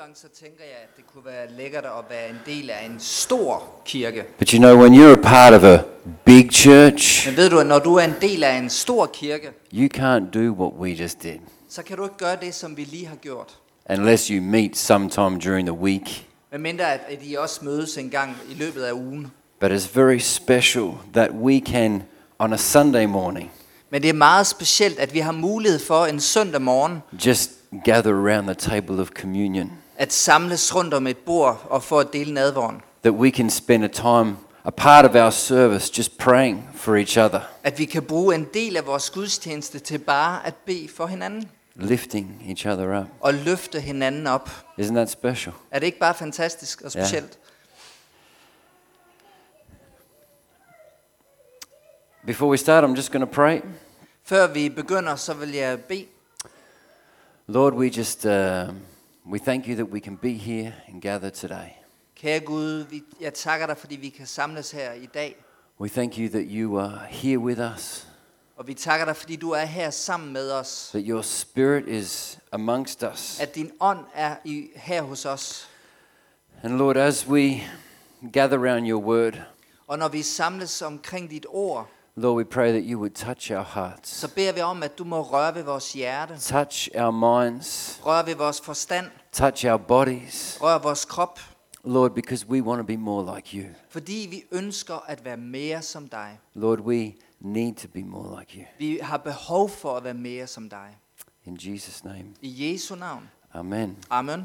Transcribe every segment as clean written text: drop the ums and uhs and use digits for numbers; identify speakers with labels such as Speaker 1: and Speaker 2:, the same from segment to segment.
Speaker 1: gange så tænker jeg, at det kunne være lækkert at være en del af en stor kirke.
Speaker 2: But you know, when you're a part of a big church,
Speaker 1: Men ved du, at når du er en del af en stor kirke,
Speaker 2: you can't do what we just did
Speaker 1: så kan du ikke gøre det, som vi lige har gjort.
Speaker 2: unless you meet sometime during the week.
Speaker 1: Medmindre at I også mødes en gang i løbet af ugen.
Speaker 2: But it's very special that we can, on a Sunday morning,
Speaker 1: Men det er meget specielt, at vi har mulighed for en søndag morgen
Speaker 2: just gather around the table of communion.
Speaker 1: at samles rundt om et bord og få at dele nadveren.
Speaker 2: That we can spend a part of our service just praying for each other,
Speaker 1: At vi kan bruge en del af vores gudstjeneste til bare at bede for hinanden
Speaker 2: lifting each other up.
Speaker 1: og løfte hinanden op.
Speaker 2: Isn't that special?
Speaker 1: Er det ikke bare fantastisk og specielt?
Speaker 2: Before we start, I'm just going to pray.
Speaker 1: Før vi begynder, så vil jeg bede.
Speaker 2: Lord, we thank you that we can be here and gather today.
Speaker 1: Kære Gud, jeg takker dig, fordi vi kan samles her i dag.
Speaker 2: We thank you that you are here with us,
Speaker 1: Og vi takker dig, fordi du er her sammen med os.
Speaker 2: that your spirit is amongst us.
Speaker 1: At din ånd er her hos os.
Speaker 2: And Lord, as we gather around your word,
Speaker 1: Og når vi samles omkring dit ord,
Speaker 2: Lord, we pray that you would touch our hearts,
Speaker 1: så beder vi om, at du må røre ved vores hjerte.
Speaker 2: touch our minds,
Speaker 1: Røre ved vores forstand.
Speaker 2: touch our bodies,
Speaker 1: Røre vores krop.
Speaker 2: Lord, because we want to be more like you.
Speaker 1: Fordi vi ønsker at være mere som dig.
Speaker 2: Lord, we need to be more like you.
Speaker 1: Vi har behov for at være mere som dig.
Speaker 2: In Jesus' name,
Speaker 1: I Jesu navn.
Speaker 2: amen.
Speaker 1: Amen.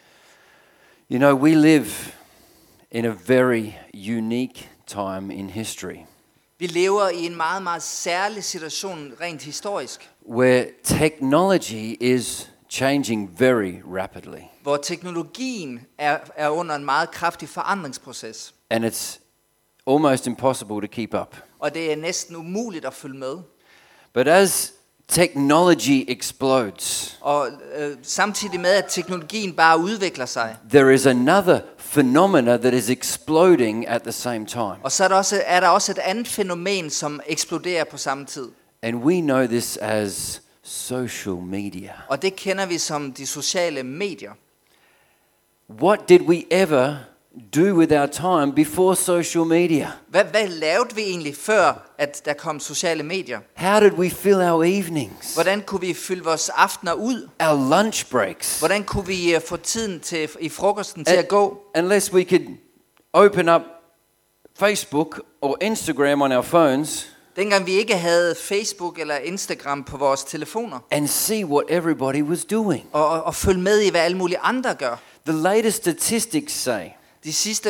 Speaker 2: You know, we live in a very unique time in history,
Speaker 1: Vi lever i en meget, meget særlig situation rent historisk.
Speaker 2: where technology is changing very rapidly.
Speaker 1: Hvor teknologien er under en meget kraftig forandringsproces.
Speaker 2: And it's almost impossible to keep up.
Speaker 1: Og det er næsten umuligt at følge med.
Speaker 2: But as technology explodes,
Speaker 1: Og samtidig med, at teknologien bare udvikler sig,
Speaker 2: there is another phenomena that is exploding at the same time.
Speaker 1: og så er der også et andet fænomen, som eksploderer på samme tid.
Speaker 2: And we know this as social media.
Speaker 1: Og det kender vi som de sociale medier.
Speaker 2: What did we ever do with our time before social media?
Speaker 1: Hvad lavede vi egentlig før, at der kom sociale medier?
Speaker 2: How did we fill our evenings?
Speaker 1: Hvordan kunne vi fylde vores aftener ud?
Speaker 2: Our lunch breaks?
Speaker 1: Hvordan kunne vi få tiden i frokosten til at gå?
Speaker 2: Unless we could open up Facebook or Instagram on our phones
Speaker 1: Dengang vi ikke havde Facebook eller Instagram på vores telefoner.
Speaker 2: and see what everybody was doing.
Speaker 1: Og følge med i, hvad alle mulige andre gør.
Speaker 2: The latest statistics say.
Speaker 1: De sidste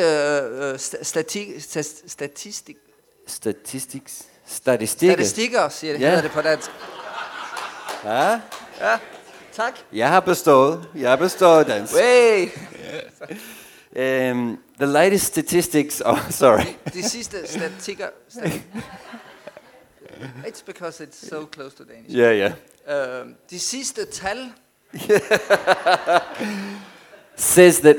Speaker 1: statistikker, siger det,
Speaker 2: Ja.
Speaker 1: hedder det på dansk.
Speaker 2: Ja,
Speaker 1: Ja, tak.
Speaker 2: jeg har bestået dansk.
Speaker 1: Way.
Speaker 2: The latest statistics, sorry.
Speaker 1: De sidste statistikker. It's because it's so close to Danish.
Speaker 2: Yeah.
Speaker 1: De sidste tal
Speaker 2: Says that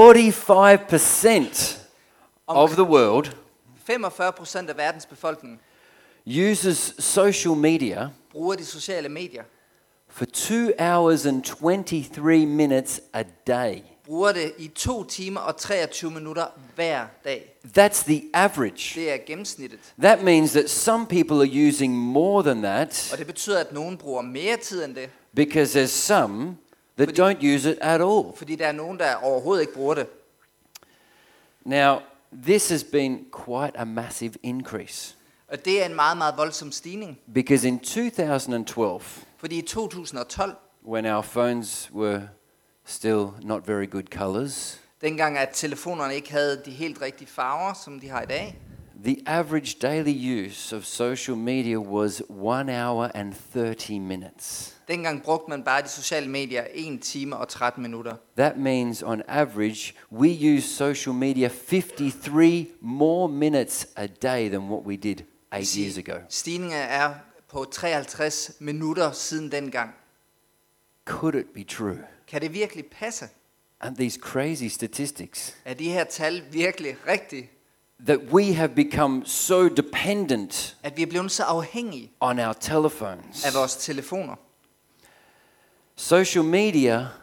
Speaker 2: 45% of the world
Speaker 1: 45% af verdens befolkning
Speaker 2: uses social media
Speaker 1: bruger de sociale medier.
Speaker 2: for 2 hours and 23 minutes a day.
Speaker 1: Bruger det i 2 timer og 23 minutter hver dag.
Speaker 2: That's the average.
Speaker 1: Det er gennemsnittet.
Speaker 2: That means that some people are using more than that
Speaker 1: Og det betyder, at nogen bruger mere tid end det.
Speaker 2: because there's some that don't use it at all.
Speaker 1: Fordi der er nogen, der overhovedet ikke bruger det.
Speaker 2: Now, this has been quite a massive increase
Speaker 1: Og det er en meget, meget voldsom stigning.
Speaker 2: because in 2012,
Speaker 1: Fordi i 2012,
Speaker 2: when our phones were still not very good colors,
Speaker 1: dengang at telefonerne ikke havde de helt rigtige farver, som de har i dag,
Speaker 2: the average daily use of social media was 1 hour and 30 minutes.
Speaker 1: dengang brugte man bare de sociale medier 1 time og 13 minutter.
Speaker 2: That means on average, we use social media 53 more minutes a day than what we did 8 years ago.
Speaker 1: Stigningen er på 53 minutter siden dengang.
Speaker 2: Could it be true?
Speaker 1: Kan det virkelig passe?
Speaker 2: And these crazy statistics
Speaker 1: Er de her tal virkelig rigtige?
Speaker 2: that we have become so dependent
Speaker 1: At vi er blevet så afhængige
Speaker 2: on our telephones.
Speaker 1: af vores telefoner.
Speaker 2: Social media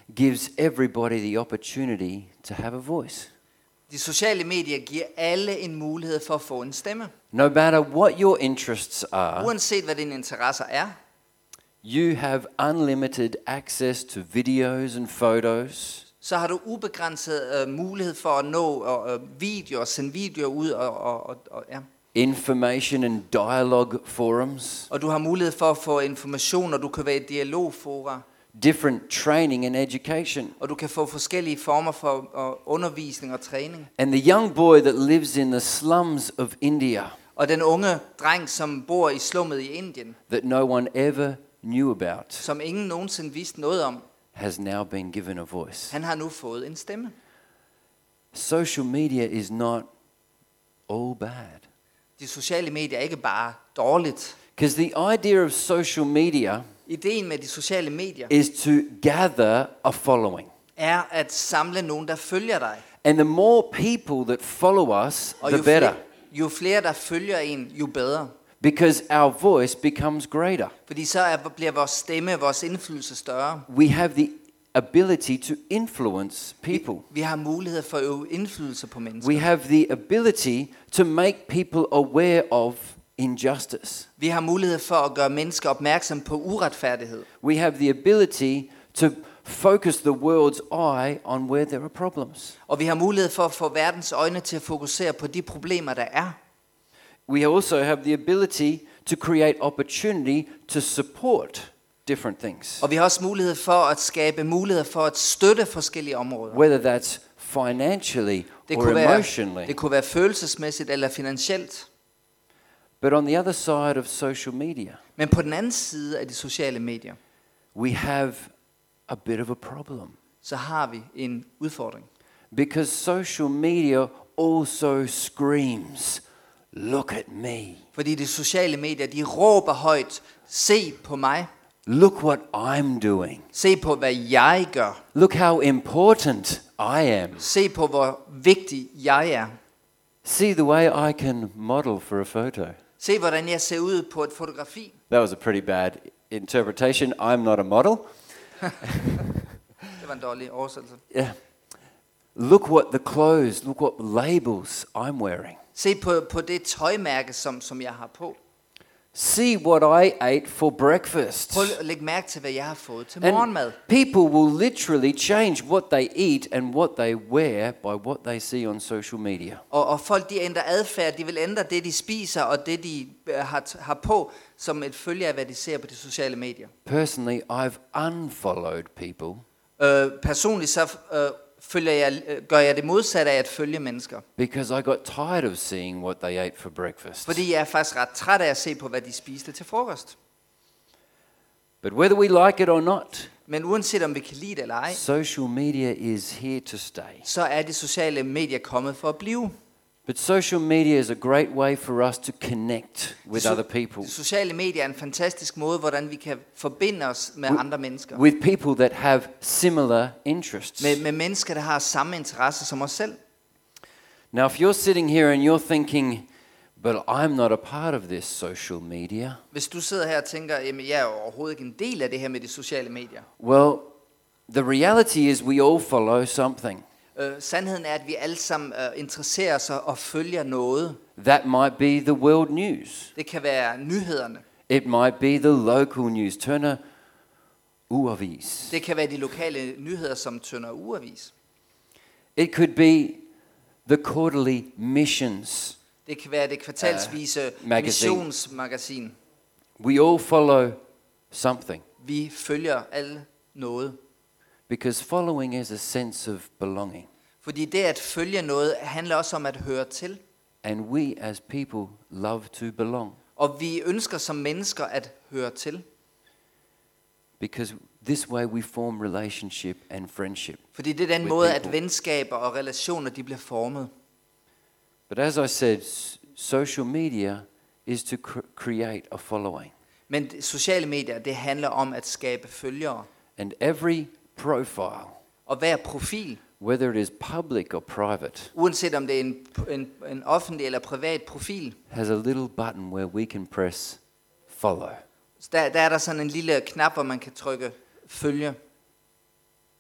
Speaker 2: gives everybody the opportunity to have a voice.
Speaker 1: De sociale medier giver alle en mulighed for at få en stemme.
Speaker 2: No matter what your interests are,
Speaker 1: Uanset hvad dine interesser er,
Speaker 2: you have unlimited access to videos and photos,
Speaker 1: så har du ubegrænset mulighed for at nå videoer, sende videoer ud og ja.
Speaker 2: information and dialogue forums,
Speaker 1: Og du har mulighed for at få information, og du kan være i dialogfora,
Speaker 2: different training and education.
Speaker 1: og du kan få forskellige former for undervisning og træning.
Speaker 2: And the young boy that lives in the slums of India,
Speaker 1: Og den unge dreng, som bor i slummet i Indien,
Speaker 2: that no one ever knew about,
Speaker 1: som ingen nogensinde vidste noget om,
Speaker 2: has now been given a voice.
Speaker 1: han har nu fået en stemme.
Speaker 2: Social media is not all bad.
Speaker 1: De sociale medier er ikke bare dårligt.
Speaker 2: Because the idea of social media
Speaker 1: Ideen med de sociale medier
Speaker 2: is to gather a following.
Speaker 1: er at samle nogen, der følger dig.
Speaker 2: And the more people that follow us,
Speaker 1: Og
Speaker 2: the better.
Speaker 1: jo flere, der følger en, jo bedre.
Speaker 2: Because our voice becomes greater.
Speaker 1: Fordi så bliver vores stemme, vores indflydelse større.
Speaker 2: We have the ability to influence people.
Speaker 1: Vi har mulighed for at øve indflydelse på mennesker.
Speaker 2: We have the ability to make people aware of injustice.
Speaker 1: Vi har mulighed for at gøre mennesker opmærksom på uretfærdighed.
Speaker 2: We have the ability to focus the world's eye on where there are problems.
Speaker 1: Og vi har mulighed for at få verdens øjne til at fokusere på de problemer, der er.
Speaker 2: We also have the ability to create opportunity to support different things.
Speaker 1: Og vi har også mulighed for at skabe muligheder for at støtte forskellige områder.
Speaker 2: Whether that's financially or emotionally.
Speaker 1: Det kunne være følelsesmæssigt eller finansielt.
Speaker 2: But on the other side of social media,
Speaker 1: Men på den anden side af de sociale medier,
Speaker 2: we have a bit of a problem.
Speaker 1: så har vi en udfordring.
Speaker 2: Because social media also screams, look at me.
Speaker 1: Fordi de sociale medier, de råber højt, se på mig.
Speaker 2: Look what I'm doing.
Speaker 1: Se på, hvad jeg gør.
Speaker 2: Look how important I am.
Speaker 1: Se på, hvor vigtig jeg er.
Speaker 2: See the way I can model for a photo.
Speaker 1: Se, hvordan jeg ser ud på et fotografi.
Speaker 2: That was a pretty bad interpretation. I'm not a model.
Speaker 1: Det var en dårlig oversættelse.
Speaker 2: Yeah. Look what the clothes, look what labels I'm wearing.
Speaker 1: Se på det tøjmærke, som jeg har på.
Speaker 2: See what I ate for breakfast.
Speaker 1: Prøv at lægge mærke til, hvad jeg har fået til morgenmad.
Speaker 2: And people will literally change what they eat and what they wear by what they see on social media.
Speaker 1: Og folk, de ændrer adfærd. De vil ændre det, de spiser, og det, de har på, som et følge af, hvad de ser på de sociale medier.
Speaker 2: Personally, I've unfollowed people
Speaker 1: Personligt så gør jeg det modsatte af at følge mennesker.
Speaker 2: because I got tired of seeing what they ate for breakfast.
Speaker 1: Fordi jeg er faktisk ret træt af at se på, hvad de spiste til frokost.
Speaker 2: But whether we like it or not,
Speaker 1: Men uanset om vi kan lide det eller ej,
Speaker 2: social media is here to stay.
Speaker 1: så er de sociale medier kommet for at blive.
Speaker 2: But social media is a great way for us to connect with other people.
Speaker 1: De sociale medier er en fantastisk måde, hvordan vi kan forbinde os med andre mennesker.
Speaker 2: With people that have similar interests.
Speaker 1: Med mennesker, der har samme interesse som os selv.
Speaker 2: Now, if you're sitting here and you're thinking, but I'm not a part of this social media.
Speaker 1: Hvis du sidder her og tænker, jamen jeg er overhovedet ikke en del af det her med de sociale medier.
Speaker 2: Well, the reality is we all follow something.
Speaker 1: Sandheden er, at vi alle sammen interesserer os og følger noget.
Speaker 2: That might be the world news.
Speaker 1: Det kan være nyhederne.
Speaker 2: It might be the local news. Tønder Uavis.
Speaker 1: Det kan være de lokale nyheder, som Tønder Uavis.
Speaker 2: It could be the quarterly missions.
Speaker 1: Det kan være det kvartalsvise missionsmagasin.
Speaker 2: We all follow something.
Speaker 1: Vi følger alle noget.
Speaker 2: Because following is a sense of belonging.
Speaker 1: Fordi det at følge noget handler også om at høre til.
Speaker 2: And we as people love to belong.
Speaker 1: Og vi ønsker som mennesker at høre til.
Speaker 2: Because this way we form relationship and friendship.
Speaker 1: Fordi det er den måde, at venskaber og relationer de bliver formet.
Speaker 2: But as I said, social media is to create a following.
Speaker 1: Men sociale medier, det handler om at skabe følgere.
Speaker 2: And every profile,
Speaker 1: og hver profil,
Speaker 2: whether it is public or private,
Speaker 1: uanset om det er en offentlig eller privat profil,
Speaker 2: has a little button where we can press follow.
Speaker 1: Der er der sådan en lille knap, hvor man kan trykke følge.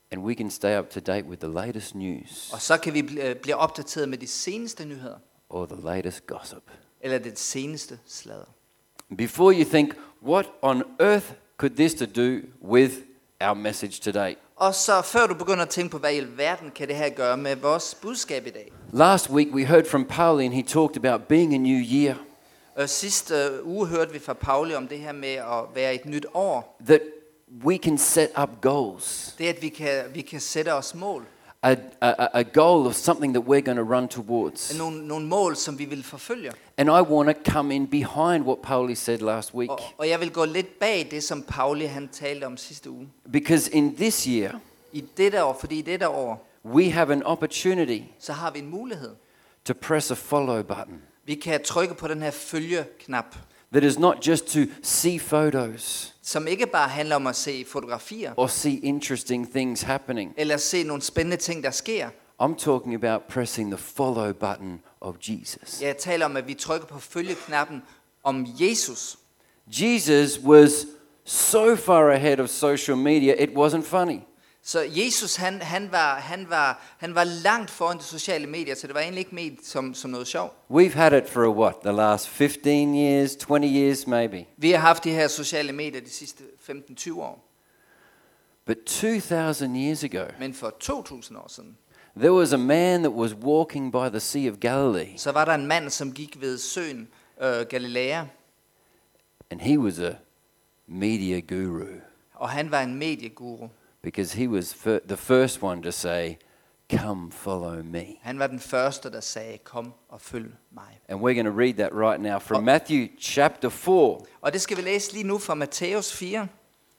Speaker 2: and we can stay up to date with the latest news
Speaker 1: Og så kan vi blive opdateret med de seneste nyheder,
Speaker 2: or the latest gossip.
Speaker 1: eller det seneste sladder.
Speaker 2: Before you think, what on earth could this to do with our message today?
Speaker 1: Og så før du begynder at tænke på, hvad i alverden kan det her gøre med vores budskab i dag.
Speaker 2: Last week we heard from Pauli and he talked about being a new year.
Speaker 1: Sidste uge hørte vi fra Pauli om det her med at være et nyt år.
Speaker 2: That we can set up goals.
Speaker 1: Det at vi kan sætte os mål.
Speaker 2: A goal of something that we're going to run towards.
Speaker 1: Nogle mål, som vi vil forfølge.
Speaker 2: And I want to come in behind what Pauli said last week.
Speaker 1: Og jeg vil gå lidt bag det, som Pauli han talte om sidste uge.
Speaker 2: Because in this year,
Speaker 1: I dette år,
Speaker 2: we have an opportunity
Speaker 1: så har vi en mulighed.
Speaker 2: to press a follow button.
Speaker 1: Vi kan trykke på den her følge-knap,
Speaker 2: That is not just to see photos
Speaker 1: som ikke bare handler om at se fotografier,
Speaker 2: or see interesting things happening.
Speaker 1: eller se nogle spændende ting, der sker.
Speaker 2: I'm talking about pressing the follow button of Jesus.
Speaker 1: Jeg taler om, at vi trykker på følge-knappen om Jesus.
Speaker 2: Jesus was so far ahead of social media, it wasn't funny.
Speaker 1: Så Jesus, han var langt foran de sociale medier, så det var egentlig ikke ment som noget sjov.
Speaker 2: We've had it for what, the last 15 years, 20 years maybe.
Speaker 1: Vi har haft de her sociale medier de sidste 15-20 år.
Speaker 2: But 2,000 years ago,
Speaker 1: Men for 2000 år siden,
Speaker 2: there was a man that was walking by the Sea of Galilee,
Speaker 1: så var der en mand, som gik ved søen Galilea,
Speaker 2: and he was a media guru
Speaker 1: og han var en medieguru.
Speaker 2: because he was the first one to say, "Come follow me."
Speaker 1: Han var den første, der sagde, kom og følg mig.
Speaker 2: And we're going to read that right now from Matthew chapter 4,
Speaker 1: Og det skal vi læse lige nu fra Matthæus 4,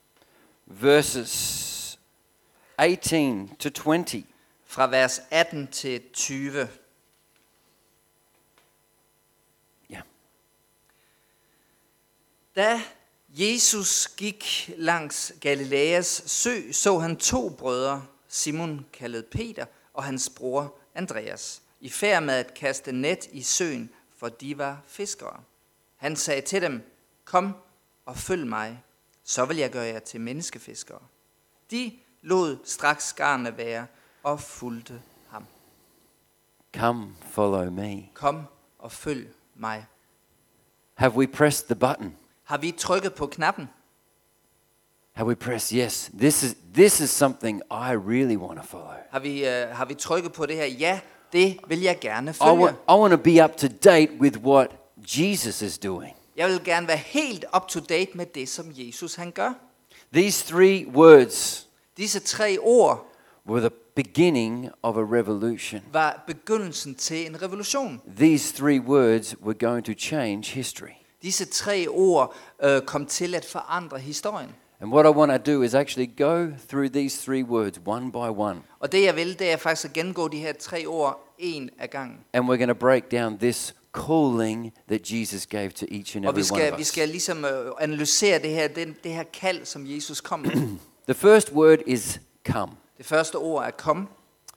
Speaker 2: verses 18 to 20.
Speaker 1: fra vers 18 til 20.
Speaker 2: Ja.
Speaker 1: Da Jesus gik langs Galileas sø, så han 2 brødre, Simon kaldet Peter og hans bror Andreas, i færd med at kaste net i søen, for de var fiskere. Han sagde til dem, kom og følg mig, så vil jeg gøre jer til menneskefiskere. De lod straks garnene være og fulgte ham.
Speaker 2: Come follow me.
Speaker 1: Kom og følg mig.
Speaker 2: Have we pressed the button?
Speaker 1: Har vi trykket på knappen?
Speaker 2: Have we pressed yes? This is something I really want to follow.
Speaker 1: Har vi trykket på det her? Ja, det vil jeg gerne
Speaker 2: I
Speaker 1: følge.
Speaker 2: want to be up to date with what Jesus is doing.
Speaker 1: Jeg vil gerne være helt up to date med det, som Jesus han gør.
Speaker 2: These 3 words
Speaker 1: Disse 3 ord
Speaker 2: were the beginning of a revolution.
Speaker 1: var begyndelsen til en revolution.
Speaker 2: These 3 words were going to change history.
Speaker 1: Disse 3 ord kom til at forandre historien.
Speaker 2: And what I want to do is actually go through these 3 words one by one.
Speaker 1: Og det jeg vil, det er faktisk at gennemgå de her 3 ord en af gangen.
Speaker 2: And we're going to break down this calling that Jesus gave to each and
Speaker 1: Og
Speaker 2: every one of
Speaker 1: vi
Speaker 2: us.
Speaker 1: skal ligesom analysere det her kald, som Jesus kom med.
Speaker 2: The first word is come.
Speaker 1: Det første ord er kom.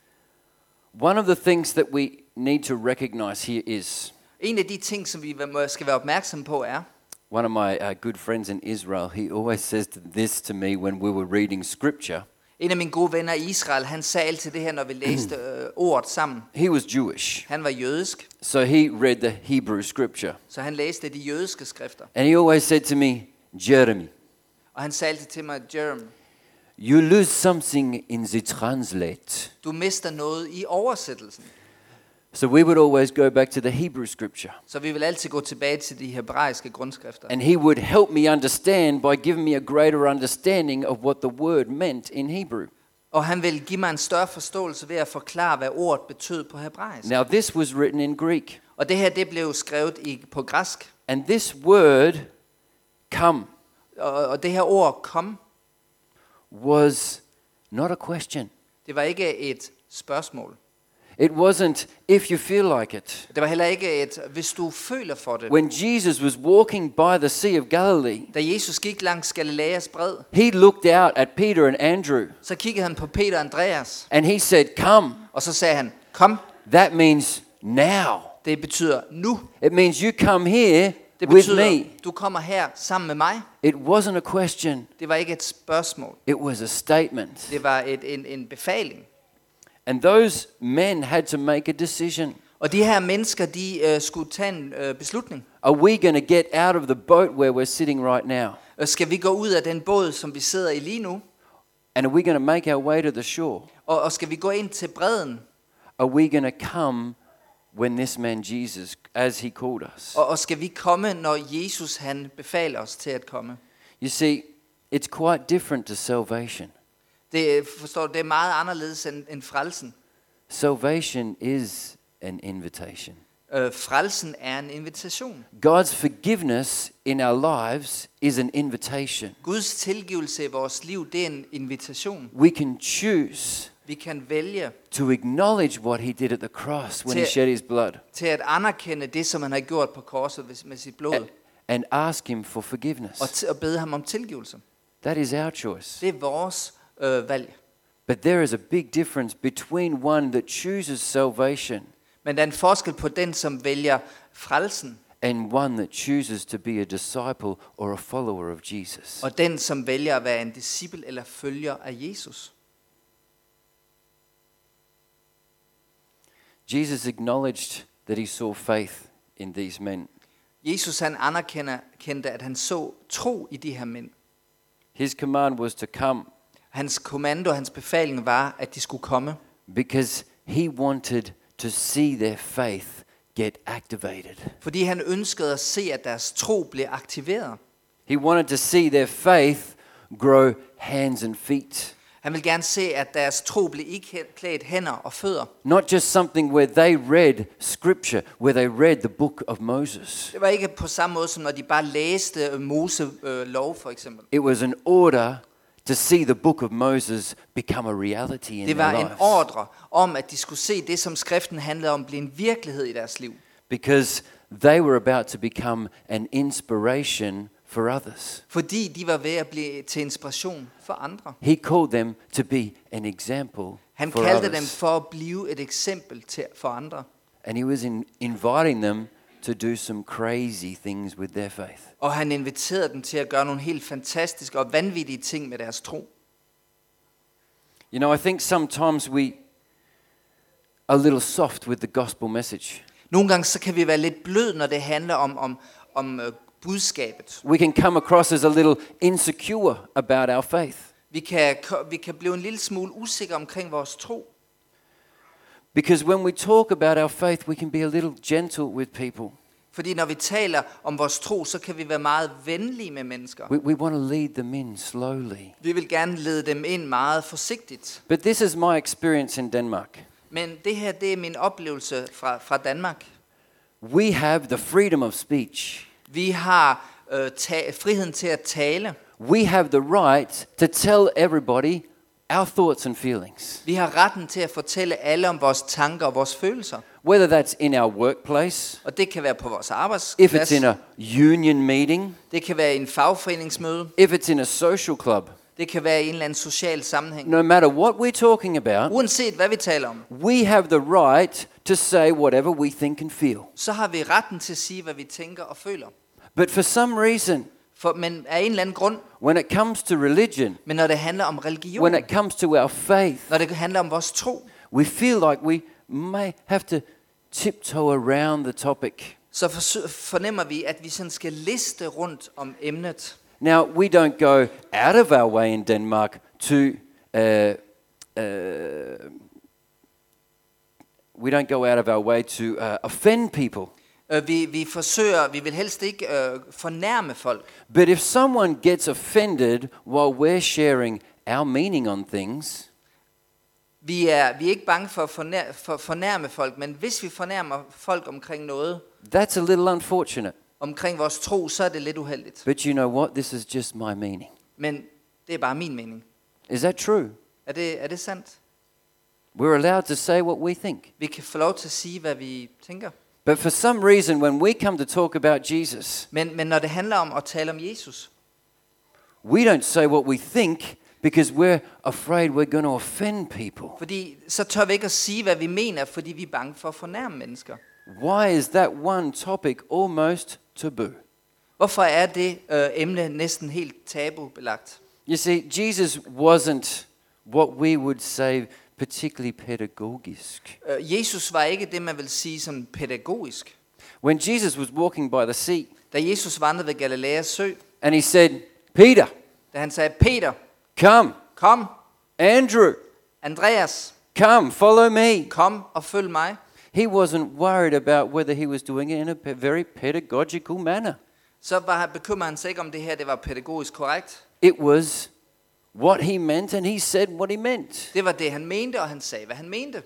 Speaker 2: One of the things that we need to recognize here is
Speaker 1: En af de ting, som vi skal være opmærksom på er,
Speaker 2: one of my good friends in Israel, he always says this to me when we were reading scripture.
Speaker 1: en af mine gode venner i Israel, han sagde altid det her, når vi læste ordet sammen.
Speaker 2: He was Jewish,
Speaker 1: Han var jødisk,
Speaker 2: so he read the Hebrew scripture.
Speaker 1: så han læste de jødiske skrifter.
Speaker 2: And he always said to me, Jeremy,
Speaker 1: Og han sagde altid til mig, Jeremy,
Speaker 2: you lose something in the translate.
Speaker 1: du mister noget i oversættelsen.
Speaker 2: So we would always go back to the Hebrew scripture.
Speaker 1: Så vi vil altid gå tilbage til de hebraiske grundskrifter.
Speaker 2: And he would help me understand by giving me a greater understanding of what the word meant in Hebrew.
Speaker 1: Og han vil give mig en større forståelse ved at forklare, hvad ordet betød på hebraisk.
Speaker 2: Now this was written in Greek.
Speaker 1: Og det her, det blev skrevet på græsk.
Speaker 2: And this word, come,
Speaker 1: Og det her ord, kom,
Speaker 2: was not a question.
Speaker 1: det var ikke et spørgsmål.
Speaker 2: It wasn't if you feel like it.
Speaker 1: Det var heller ikke et, hvis du føler for det.
Speaker 2: When Jesus was walking by the Sea of Galilee,
Speaker 1: Da Jesus gik langs Galileas bred,
Speaker 2: he looked out at Peter and Andrew
Speaker 1: så kiggede han på Peter og Andreas,
Speaker 2: and he said, come.
Speaker 1: og så sagde han, kom.
Speaker 2: That means now.
Speaker 1: Det betyder nu.
Speaker 2: It means you come here
Speaker 1: Det
Speaker 2: with
Speaker 1: betyder,
Speaker 2: me.
Speaker 1: du kommer her sammen med mig.
Speaker 2: It wasn't a question,
Speaker 1: Det var ikke et spørgsmål.
Speaker 2: it was a statement.
Speaker 1: Det var en befaling.
Speaker 2: And those men had to make a decision.
Speaker 1: Og de her mennesker, de skulle tage en beslutning.
Speaker 2: Are we going to get out of the boat where we're sitting right now?
Speaker 1: Skal vi gå ud af den båd, som vi sidder i lige nu?
Speaker 2: And are we going to make our way to the shore?
Speaker 1: Og skal vi gå ind til bredden?
Speaker 2: Are we going to come when this man Jesus, as he called us?
Speaker 1: Og skal vi komme, når Jesus han befaler os til at komme?
Speaker 2: You see, it's quite different to salvation.
Speaker 1: Det er meget anderledes end frelsen.
Speaker 2: Salvation is an invitation.
Speaker 1: Frelsen er en invitation.
Speaker 2: God's forgiveness in our lives is an invitation.
Speaker 1: Guds tilgivelse i vores liv, det er en invitation.
Speaker 2: We can choose
Speaker 1: Vi kan vælge
Speaker 2: to acknowledge what he did at the cross when he shed his blood
Speaker 1: til at anerkende det, som han har gjort på korset med sit blod,
Speaker 2: and ask him for forgiveness.
Speaker 1: og bede ham om tilgivelse.
Speaker 2: That is our choice.
Speaker 1: Det er vores valg.
Speaker 2: But there is a big difference between one that chooses salvation
Speaker 1: Men der er en forskel på den, som vælger frelsen,
Speaker 2: and one that chooses to be a disciple or a follower of Jesus.
Speaker 1: og den, som vælger at være en disciple eller følger af Jesus.
Speaker 2: Jesus acknowledged that he saw faith in these men.
Speaker 1: Jesus han anerkendte, at han så tro i de her mænd.
Speaker 2: His command was to come
Speaker 1: Hans kommando, hans befaling var, at de skulle komme,
Speaker 2: because he wanted to see their faith get activated.
Speaker 1: fordi han ønskede at se, at deres tro blev aktiveret.
Speaker 2: He wanted to see their faith grow hands and feet.
Speaker 1: Han ville gerne se, at deres tro blev iklædt hænder og fødder.
Speaker 2: Not just something where they read scripture, where they read the book of Moses.
Speaker 1: Det var ikke på samme måde, som når de bare læste Mose lov, for eksempel.
Speaker 2: It was an order to see the book of Moses become a reality in
Speaker 1: Det
Speaker 2: their
Speaker 1: var en
Speaker 2: lives.
Speaker 1: ordre om, at de skulle se det, som skriften handlede om, blive en virkelighed i deres liv.
Speaker 2: Because they were about to become an inspiration for others.
Speaker 1: Fordi de var ved at blive til inspiration for andre.
Speaker 2: He called them to be an example
Speaker 1: Han
Speaker 2: for
Speaker 1: kaldte dem
Speaker 2: others.
Speaker 1: for at blive et eksempel for andre.
Speaker 2: And he was inviting them to do some crazy things with their faith.
Speaker 1: Og han inviterede dem til at gøre nogle helt fantastiske og vanvittige ting med deres tro.
Speaker 2: You know, I think sometimes we are a little soft with the gospel message.
Speaker 1: Nogle gange så kan vi være lidt blød, når det handler om budskabet.
Speaker 2: We can come across as a little insecure about our faith.
Speaker 1: Vi kan blive en lille smule usikre omkring vores tro.
Speaker 2: Because when we talk about our faith, we can be a little gentle with people.
Speaker 1: Fordi når vi taler om vores tro, så kan vi være meget venlige med mennesker.
Speaker 2: We want to lead them in slowly.
Speaker 1: Vi vil gerne lede dem ind meget forsigtigt.
Speaker 2: But this is my experience in Denmark.
Speaker 1: Men det her, det er min oplevelse fra Danmark.
Speaker 2: We have the freedom of speech.
Speaker 1: Vi har friheden til at tale.
Speaker 2: We have the right to tell everybody our thoughts and feelings.
Speaker 1: Vi har retten til at fortælle alle om vores tanker og vores følelser.
Speaker 2: Whether that's in our workplace,
Speaker 1: Og det kan være på vores
Speaker 2: if it's
Speaker 1: arbejdsplads.
Speaker 2: in a union meeting,
Speaker 1: Det kan være i en fagforeningsmøde.
Speaker 2: if it's in a social club.
Speaker 1: Det kan være i en eller anden social sammenhæng.
Speaker 2: No matter what we're talking about,
Speaker 1: Uanset hvad vi taler om,
Speaker 2: we have the right to say whatever we think and feel.
Speaker 1: så har vi retten til at sige, hvad vi tænker og føler.
Speaker 2: But for some reason,
Speaker 1: Men af en eller anden grund,
Speaker 2: when it comes to religion,
Speaker 1: men når det handler om religion,
Speaker 2: when it comes to our faith,
Speaker 1: når det handler om vores tro,
Speaker 2: we feel like we may have to tiptoe around the topic.
Speaker 1: så fornemmer vi, at vi sådan skal liste rundt om emnet.
Speaker 2: Now, we don't go out of our way in Denmark to we don't go out of our way to offend people.
Speaker 1: Vi vil helst ikke fornærme folk.
Speaker 2: But if someone gets offended while we're sharing our meaning on things,
Speaker 1: Vi er ikke bange for at fornærme folk, men hvis vi fornærmer folk omkring noget,
Speaker 2: that's a little unfortunate.
Speaker 1: omkring vores tro, så er det lidt uheldigt.
Speaker 2: But you know what? This is just my meaning.
Speaker 1: Men det er bare min mening.
Speaker 2: Is that true?
Speaker 1: Er det sandt?
Speaker 2: We're allowed to say what we think.
Speaker 1: Vi kan få lov til at sige, hvad vi tænker.
Speaker 2: But for some reason, when we come to talk about Jesus,
Speaker 1: Men når det handler om at tale om Jesus,
Speaker 2: we don't say what we think because we're afraid we're going to offend people.
Speaker 1: fordi så tør vi ikke at sige, hvad vi mener, fordi vi er bange for at fornærme mennesker.
Speaker 2: Why is that one topic almost taboo?
Speaker 1: Hvorfor er det emne næsten helt tabubelagt?
Speaker 2: You see, Jesus wasn't what we would say particularly pedagogisk.
Speaker 1: Jesus var ikke det, man vil sige som pædagogisk.
Speaker 2: When Jesus was walking by the sea,
Speaker 1: Da Jesus vandrede ved Galileas sø,
Speaker 2: and he said, Peter,
Speaker 1: da han sagde, Peter,
Speaker 2: come.
Speaker 1: kom,
Speaker 2: Andrew,
Speaker 1: Andreas,
Speaker 2: come, follow me.
Speaker 1: kom og følg mig.
Speaker 2: He wasn't worried about whether he was doing it in a very pedagogical manner.
Speaker 1: Så bekymrede han sig ikke om det her, det var pædagogisk korrekt.
Speaker 2: It was what he meant, and he said what he meant.
Speaker 1: Det var det, han mente, og han sagde, hvad han mente.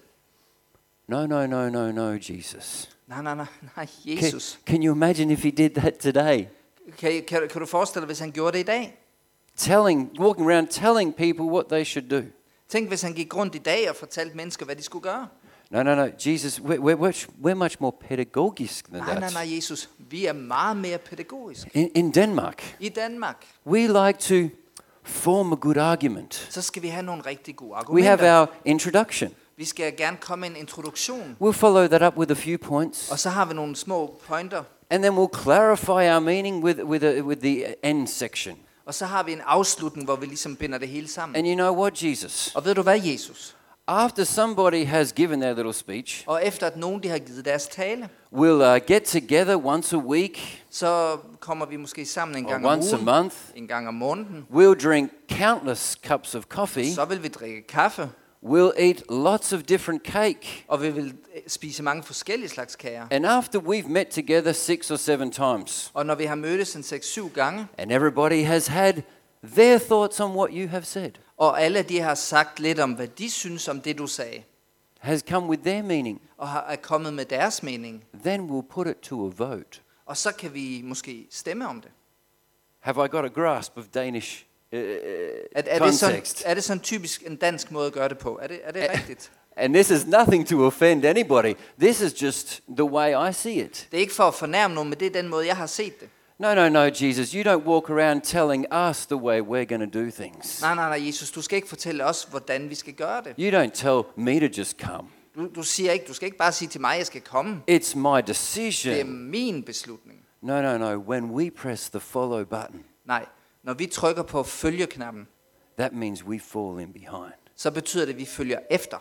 Speaker 2: No, Jesus.
Speaker 1: Nej, Jesus.
Speaker 2: Can you imagine if he did that today?
Speaker 1: Kan du forestille dig, hvis han gjorde det i dag?
Speaker 2: Walking around telling people what they should do.
Speaker 1: Tænk, hvis han gik rundt i dag og fortalte mennesker, hvad de skulle gøre.
Speaker 2: No, Jesus, we're much more pedagogisk than that.
Speaker 1: Nej, Jesus. Vi er meget mere pædagogisk.
Speaker 2: In Denmark,
Speaker 1: I Danmark,
Speaker 2: we like to form a good argument.
Speaker 1: så skal vi have nogle rigtig gode
Speaker 2: We
Speaker 1: argumenter.
Speaker 2: have our introduction.
Speaker 1: Vi skal gerne komme med en introduktion.
Speaker 2: We'll follow that up with a few points,
Speaker 1: Og så har vi nogle små pointer.
Speaker 2: and then we'll clarify our meaning with the end section.
Speaker 1: Og så har vi en afslutning, hvor vi ligesom binder det hele sammen.
Speaker 2: And you know what, Jesus?
Speaker 1: Og ved du hvad, Jesus?
Speaker 2: After somebody has given their little speech,
Speaker 1: Og efter at nogen de har givet deres tale,
Speaker 2: we'll get together once a week
Speaker 1: så kommer vi måske sammen en
Speaker 2: or
Speaker 1: gang om
Speaker 2: once a
Speaker 1: ugen,
Speaker 2: month.
Speaker 1: en gang om måneden.
Speaker 2: We'll drink countless cups of coffee.
Speaker 1: Så vil vi drikke kaffe,
Speaker 2: We'll eat lots of different cake.
Speaker 1: og vi vil spise mange forskellige slags kager.
Speaker 2: And after we've met together 6 or 7 times,
Speaker 1: Og når vi har mødtes en 6-7 gange,
Speaker 2: and everybody has had their thoughts on what you have said,
Speaker 1: og alle de har sagt lidt om, hvad de synes om det, du sagde,
Speaker 2: has come with their meaning,
Speaker 1: og er kommet med deres mening,
Speaker 2: then we'll put it to a vote.
Speaker 1: og så kan vi måske stemme om det.
Speaker 2: Have I got a grasp of Danish context?
Speaker 1: Er det sådan typisk en dansk måde at gøre det på? Er det rigtigt?
Speaker 2: And this is nothing to offend anybody. This is just the way I see it.
Speaker 1: Det er ikke for at fornærme nogen, men det er den måde, jeg har set det.
Speaker 2: No, Jesus, you don't walk around telling us the way we're going to do things.
Speaker 1: Nej, Jesus, du skal ikke fortælle os, hvordan vi skal gøre det.
Speaker 2: You don't tell me to just come.
Speaker 1: Du skal ikke bare sige til mig, at jeg skal komme.
Speaker 2: It's my
Speaker 1: Det er
Speaker 2: decision.
Speaker 1: min beslutning.
Speaker 2: No. When we press the follow button,
Speaker 1: Nej, når vi trykker på følgeknappen,
Speaker 2: that means we fall in behind.
Speaker 1: så betyder det, at vi følger efter.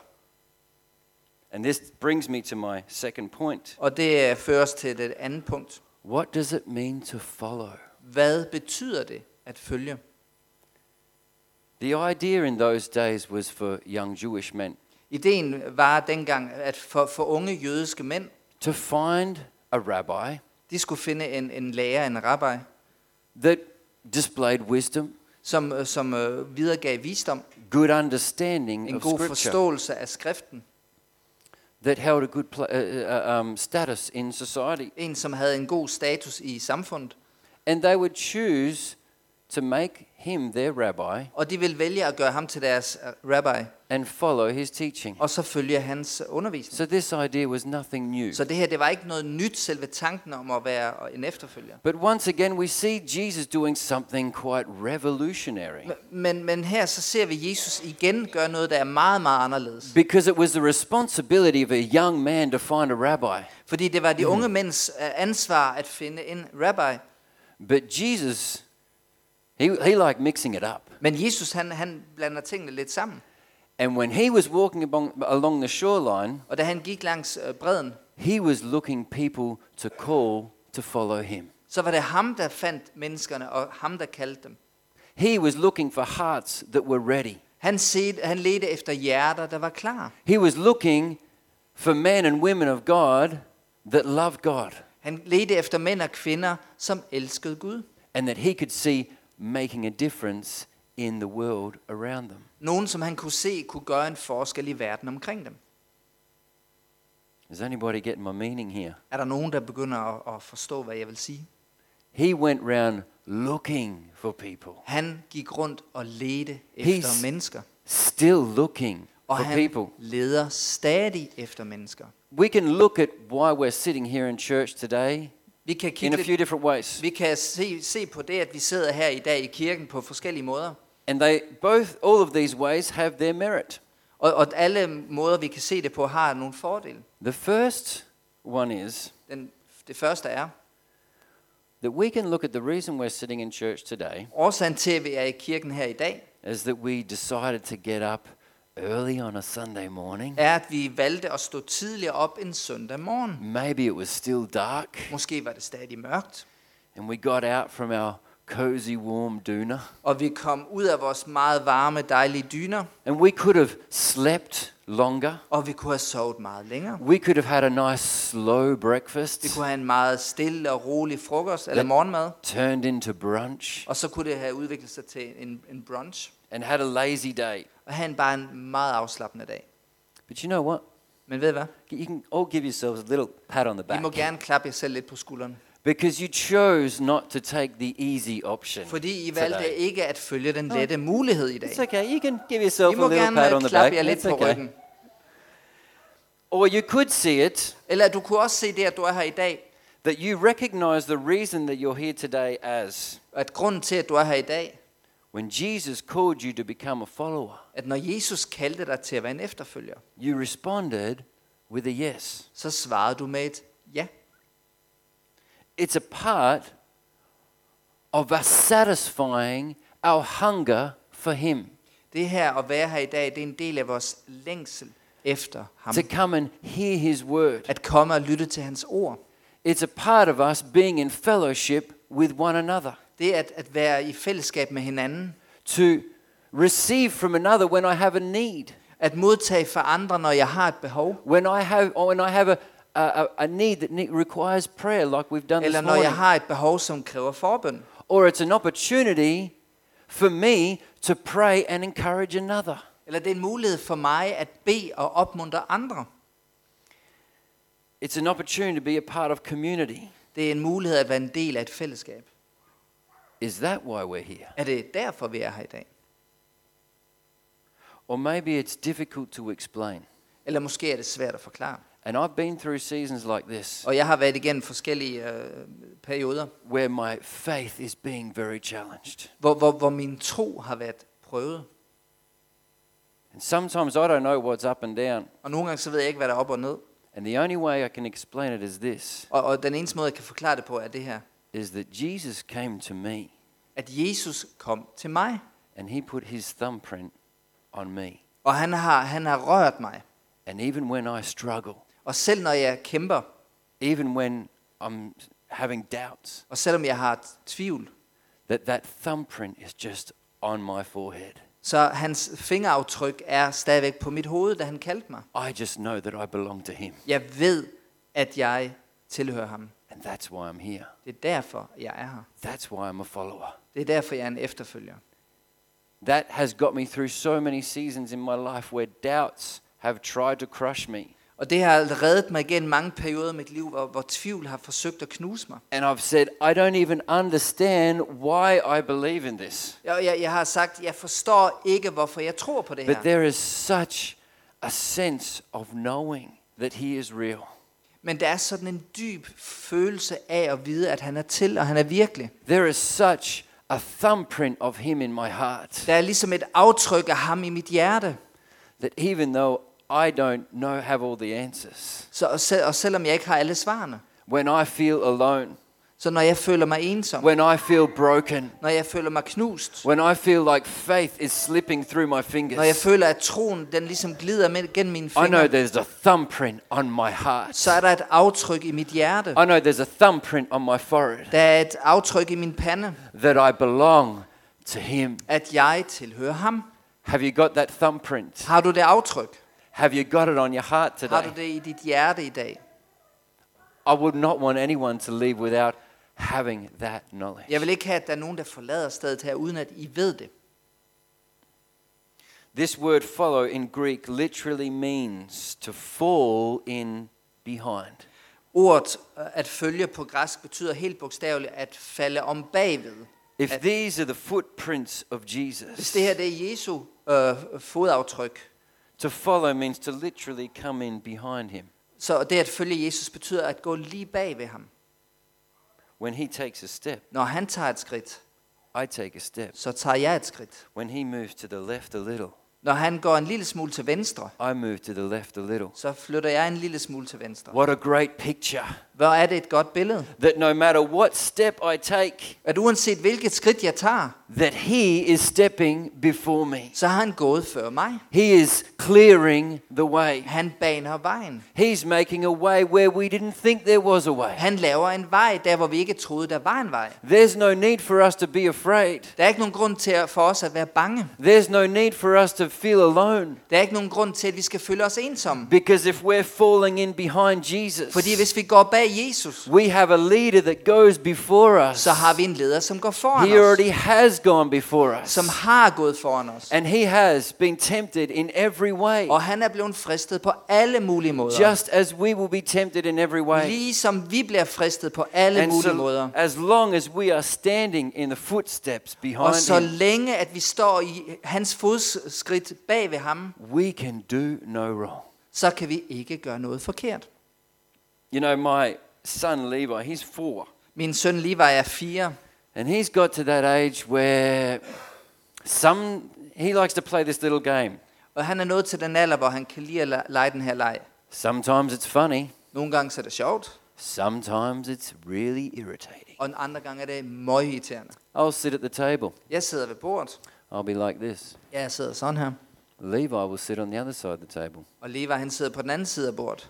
Speaker 2: And this brings me to my second point.
Speaker 1: Og det fører os til det andet punkt.
Speaker 2: What does it mean to follow?
Speaker 1: Hvad betyder det at følge?
Speaker 2: The idea in those days was for young Jewish men
Speaker 1: Ideen var dengang, at for unge jødiske mænd,
Speaker 2: to find a rabbi
Speaker 1: de skulle finde en lærer, en rabbi,
Speaker 2: that displayed wisdom,
Speaker 1: som videregav visdom,
Speaker 2: good understanding
Speaker 1: en
Speaker 2: of
Speaker 1: god
Speaker 2: scripture,
Speaker 1: forståelse af skriften,
Speaker 2: that held a good status in society.
Speaker 1: en som havde en god status i samfundet,
Speaker 2: And they would choose to make him their rabbi
Speaker 1: og de ville vælge at gøre ham til deres rabbi,
Speaker 2: and follow his teaching.
Speaker 1: og så følge hans undervisning.
Speaker 2: So this idea was nothing new.
Speaker 1: Så det her, det var ikke noget nyt, selve tanken om at være en efterfølger.
Speaker 2: But once again, we see Jesus doing something quite revolutionary.
Speaker 1: Men her så ser vi Jesus igen gøre noget, der er meget, meget anderledes.
Speaker 2: Because it was the responsibility of a young man to find a rabbi.
Speaker 1: Fordi det var de unge mænds ansvar at finde en rabbi.
Speaker 2: But Jesus, he liked mixing it up.
Speaker 1: Men Jesus, han blander tingene lidt sammen.
Speaker 2: And when he was walking along the shoreline,
Speaker 1: Og da han gik langs bredden,
Speaker 2: he was looking people to call to follow him.
Speaker 1: så var det ham, der fandt menneskerne, og ham, der kaldte dem.
Speaker 2: He was looking for hearts that were ready.
Speaker 1: Han ledte efter hjerter, der var klar.
Speaker 2: He was looking for men and women of God that loved God,
Speaker 1: Han ledte efter mænd og kvinder, som elskede Gud.
Speaker 2: and that he could see making a difference in the world around them.
Speaker 1: Nogen, som han kunne se, kunne gøre en forskel i verden omkring dem.
Speaker 2: Is anybody getting my meaning here?
Speaker 1: Er der nogen, der begynder at forstå, hvad jeg vil sige?
Speaker 2: He went round looking for people.
Speaker 1: Han gik rundt og ledte efter mennesker.
Speaker 2: Still looking
Speaker 1: Og
Speaker 2: for
Speaker 1: han
Speaker 2: people.
Speaker 1: leder stadig efter mennesker.
Speaker 2: We can look at why we're sitting here in church today
Speaker 1: Vi kan
Speaker 2: in
Speaker 1: kigge
Speaker 2: a few different ways.
Speaker 1: Vi kan se på det, at vi sidder her i dag i kirken på forskellige måder.
Speaker 2: And all of these ways have their merit.
Speaker 1: Og alle måder, vi kan se det på, har nogle fordele.
Speaker 2: The first one is
Speaker 1: Det første er,
Speaker 2: that we can look at the reason we're sitting in church today
Speaker 1: Årsagen til, at vi er i kirken her i dag,
Speaker 2: is that we decided to get up early on a Sunday morning.
Speaker 1: er, at vi valgte at stå tidligere op en søndag morgen.
Speaker 2: Maybe it was still dark,
Speaker 1: Måske var det stadig mørkt,
Speaker 2: and we got out from our cozy, warm doona,
Speaker 1: og vi kom ud af vores meget varme, dejlige dyner,
Speaker 2: and we could have slept longer.
Speaker 1: og vi kunne have sovet meget længere.
Speaker 2: We could have had a nice, slow breakfast,
Speaker 1: Vi kunne have en meget stille og rolig frokost eller morgenmad,
Speaker 2: turned into brunch,
Speaker 1: og så kunne det have udviklet sig til en brunch,
Speaker 2: and had a lazy day.
Speaker 1: og have bare en meget afslappende dag.
Speaker 2: But you know what?
Speaker 1: Men ved I hvad?
Speaker 2: You can all give yourselves a little pat on the
Speaker 1: I
Speaker 2: back.
Speaker 1: må gerne klappe jer selv lidt på skulderen,
Speaker 2: Because you chose not to take the easy option.
Speaker 1: fordi I valgte
Speaker 2: today.
Speaker 1: ikke at følge den lette mulighed i dag.
Speaker 2: It's okay. You can give
Speaker 1: I
Speaker 2: yourself
Speaker 1: må
Speaker 2: a little pat on
Speaker 1: gerne
Speaker 2: the
Speaker 1: klappe
Speaker 2: back.
Speaker 1: jer lidt
Speaker 2: It's
Speaker 1: på
Speaker 2: okay.
Speaker 1: ryggen.
Speaker 2: Or you could see it
Speaker 1: Eller du kunne også se det, at du er her i dag,
Speaker 2: that you recognize the reason that you're here today as
Speaker 1: at grunden til, at du er her i dag,
Speaker 2: when Jesus called you to become a follower,
Speaker 1: at når Jesus kaldte dig til at være en efterfølger,
Speaker 2: you responded with a yes.
Speaker 1: så svarede du med et ja.
Speaker 2: It's a part of us satisfying our hunger for Him,
Speaker 1: Det her at være her i dag, det er en del af vores længsel efter ham.
Speaker 2: to come and hear His word.
Speaker 1: At komme og lytte til hans ord.
Speaker 2: It's a part of us being in fellowship with one another,
Speaker 1: Det er at være i fællesskab med hinanden.
Speaker 2: to receive from another when I have a need,
Speaker 1: At modtage fra andre, når jeg har et behov.
Speaker 2: when I have a need that requires prayer, like we've done
Speaker 1: Eller
Speaker 2: this
Speaker 1: når jeg
Speaker 2: morning.
Speaker 1: har et behov, som kræver forbøn.
Speaker 2: Or it's an opportunity for me to pray and encourage another.
Speaker 1: Eller det er en mulighed for mig at bede og opmuntre andre.
Speaker 2: It's an opportunity to be a part of community.
Speaker 1: Det er en mulighed at være en del af et fællesskab.
Speaker 2: Is that why we're here?
Speaker 1: Er det derfor, vi er her i dag?
Speaker 2: Or maybe it's difficult to explain.
Speaker 1: Eller måske er det svært at forklare.
Speaker 2: And I've been through seasons like this
Speaker 1: Og jeg har været igennem forskellige perioder,
Speaker 2: where my faith is being very challenged.
Speaker 1: hvor min tro har været prøvet.
Speaker 2: And sometimes I don't know what's up and down.
Speaker 1: Og nogle gange så ved jeg ikke, hvad der er op og ned.
Speaker 2: And the only way I can explain it is this,
Speaker 1: Og den eneste måde, jeg kan forklare det på, er det her.
Speaker 2: is that Jesus came to me
Speaker 1: At Jesus kom til mig,
Speaker 2: and He put His thumbprint on me.
Speaker 1: og han har rørt mig.
Speaker 2: And even when I struggle,
Speaker 1: Og selv når jeg kæmper,
Speaker 2: even when I'm having doubts,
Speaker 1: og selvom jeg har tvivl,
Speaker 2: that thumbprint is just on my forehead.
Speaker 1: så hans fingeraftryk er stadigvæk på mit hoved, da han kaldte mig.
Speaker 2: I just know that I belong to Him.
Speaker 1: Jeg ved, at jeg tilhører ham.
Speaker 2: And that's why I'm here.
Speaker 1: Det er derfor, jeg er her.
Speaker 2: That's why I'm a follower.
Speaker 1: Det er derfor, jeg er en efterfølger.
Speaker 2: That has got me through so many seasons in my life where doubts have tried to crush me.
Speaker 1: Og det har reddet mig igennem mange perioder i mit liv, hvor tvivl har forsøgt at knuse mig.
Speaker 2: And I've said, I don't even understand why I believe in this.
Speaker 1: Jeg har sagt, jeg forstår ikke, hvorfor jeg tror på det
Speaker 2: But
Speaker 1: her.
Speaker 2: there is such a sense of knowing that He is real.
Speaker 1: Men der er sådan en dyb følelse af at vide, at han er til, og han er virkelig.
Speaker 2: There is such a thumbprint of Him in my heart
Speaker 1: Der er ligesom et aftryk af ham i mit hjerte.
Speaker 2: that even though I don't have all the answers,
Speaker 1: Og selvom jeg ikke har alle svarene,
Speaker 2: when I feel alone,
Speaker 1: så når jeg føler mig ensom,
Speaker 2: when I feel broken,
Speaker 1: når jeg føler mig knust,
Speaker 2: when I feel like faith is slipping through my
Speaker 1: når jeg
Speaker 2: fingers,
Speaker 1: føler, at troen den ligesom glider med gennem mine
Speaker 2: I know
Speaker 1: fingre,
Speaker 2: there's a thumbprint on my heart.
Speaker 1: så er der et aftryk i mit hjerte.
Speaker 2: I know there's a thumbprint on my forehead
Speaker 1: Der er et aftryk i min pande,
Speaker 2: that I belong to Him.
Speaker 1: at jeg tilhører ham.
Speaker 2: Have you got that thumbprint?
Speaker 1: Har du det aftryk?
Speaker 2: Have you got it on your heart
Speaker 1: Har
Speaker 2: today?
Speaker 1: du det i dit hjerte i dag?
Speaker 2: I would not want anyone to leave without having that knowledge.
Speaker 1: Jeg vil ikke have, at der er nogen, der forlader stedet her, uden at I ved det.
Speaker 2: This word follow in Greek literally means to fall in behind.
Speaker 1: Ordet at følge på græsk betyder helt bogstaveligt at falde om bagved.
Speaker 2: If these are the footprints of
Speaker 1: Hvis
Speaker 2: Jesus,
Speaker 1: det her det er Jesu fodaftryk,
Speaker 2: to follow means to literally come in behind Him.
Speaker 1: så det at følge Jesus betyder at gå lige bag ved ham.
Speaker 2: When He takes a step,
Speaker 1: Når han tager et skridt,
Speaker 2: I take a step.
Speaker 1: så tager jeg et skridt.
Speaker 2: When He moves to the left a little,
Speaker 1: Når han går en lille smule til venstre,
Speaker 2: I move to the left a little.
Speaker 1: så flytter jeg en lille smule til venstre.
Speaker 2: What a great picture
Speaker 1: Hvor er det et godt billede?
Speaker 2: That no matter what step I take,
Speaker 1: At uanset hvilket skridt jeg tager,
Speaker 2: that he is stepping before me.
Speaker 1: så har han gået før mig.
Speaker 2: He is clearing the way.
Speaker 1: Han baner vejen.
Speaker 2: He's making a way where we didn't think there was a way.
Speaker 1: Han laver en vej, der hvor vi ikke troede, der var en vej.
Speaker 2: There's no need for us to be afraid.
Speaker 1: Der er ikke nogen grund til for os at være bange.
Speaker 2: There's no need for us to feel alone.
Speaker 1: Der er ikke nogen grund til, at vi skal føle os ensomme.
Speaker 2: Because if we're falling in behind Jesus,
Speaker 1: Fordi hvis vi går bag Jesus,
Speaker 2: we have a leader that goes before us.
Speaker 1: så har vi en leder, som går foran
Speaker 2: He
Speaker 1: os.
Speaker 2: already has gone before us.
Speaker 1: Som har gået foran os.
Speaker 2: And he has been tempted in every way.
Speaker 1: Og han er blevet fristet på alle mulige måder.
Speaker 2: Just as we will be tempted in every way.
Speaker 1: Ligesom vi bliver fristet på alle
Speaker 2: And
Speaker 1: mulige
Speaker 2: so,
Speaker 1: måder.
Speaker 2: as long as we are standing in the footsteps
Speaker 1: Og
Speaker 2: behind
Speaker 1: så
Speaker 2: him,
Speaker 1: længe at vi står i hans fodskridt bag ved ham,
Speaker 2: we can do no wrong.
Speaker 1: så kan vi ikke gøre noget forkert.
Speaker 2: You know, my son Levi, he's 4.
Speaker 1: Min søn Levi er 4,
Speaker 2: And he's got to that age where he likes to play this little game.
Speaker 1: og han er nået til den alder, hvor han kan lide at lege den her leg.
Speaker 2: Sometimes it's funny.
Speaker 1: Nogle gange så er det sjovt,
Speaker 2: Sometimes it's really irritating.
Speaker 1: og andre gange er det møgirriterende.
Speaker 2: I'll sit at the table.
Speaker 1: Jeg sidder ved bordet.
Speaker 2: I'll be like this.
Speaker 1: Jeg sidder sådan her.
Speaker 2: Levi will sit on the other side of the table.
Speaker 1: Og Levi han sidder på den anden side af bordet.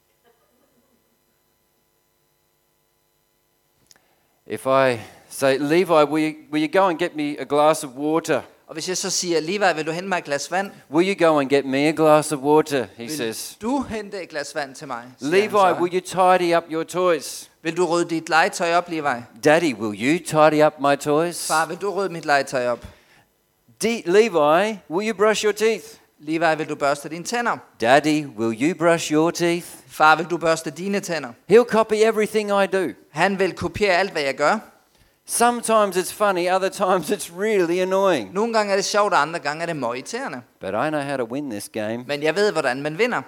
Speaker 2: If I say, Levi, will you go and get me a glass of water?
Speaker 1: Og hvis jeg så siger, Levi, vil du hente mig et glas vand?
Speaker 2: Will you go and get me a glass of water? He
Speaker 1: Vil
Speaker 2: says.
Speaker 1: du hente et glas vand til mig? siger
Speaker 2: Levi,
Speaker 1: han så.
Speaker 2: will you tidy up your toys?
Speaker 1: Vil du rydde dit legetøj op, Levi?
Speaker 2: Daddy, will you tidy up my toys?
Speaker 1: Far, vil du rydde mit legetøj op?
Speaker 2: Levi, will you brush your teeth?
Speaker 1: Levi, vil du børste dine tænder?
Speaker 2: Daddy, will you brush your teeth?
Speaker 1: Far, vil du børste dine tænder?
Speaker 2: He'll copy everything I do.
Speaker 1: Han vil kopiere alt, hvad jeg gør.
Speaker 2: Sometimes it's funny, other times it's really annoying.
Speaker 1: Nogle gange er det sjovt, og andre gange er det møgirriterende.
Speaker 2: But I know how to win this game.
Speaker 1: Men jeg ved, hvordan man vinder.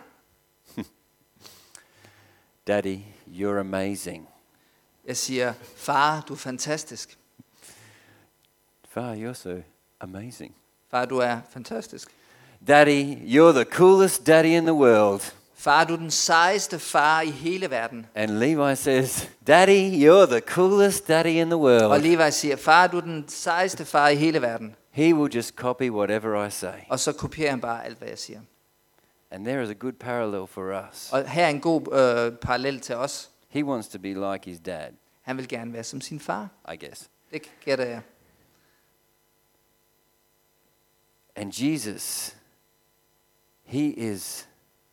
Speaker 2: Daddy, you're amazing.
Speaker 1: Jeg siger, far, du er fantastisk.
Speaker 2: Far, you're so amazing.
Speaker 1: Far, du er fantastisk.
Speaker 2: Daddy, you're the coolest daddy in the world.
Speaker 1: Far, du er den sejeste far i hele verden.
Speaker 2: And Levi says, Daddy, you're the coolest daddy in the
Speaker 1: Og
Speaker 2: world.
Speaker 1: Levi siger, far, du er den sejeste far i hele verden.
Speaker 2: He will just copy whatever I say.
Speaker 1: Og så kopierer han bare alt, hvad jeg siger.
Speaker 2: And there is a good parallel for us.
Speaker 1: Og her er en god parallel til os.
Speaker 2: He wants to be like his dad,
Speaker 1: Han vil gerne være som sin far.
Speaker 2: I guess.
Speaker 1: Det gætter jeg.
Speaker 2: And Jesus, he is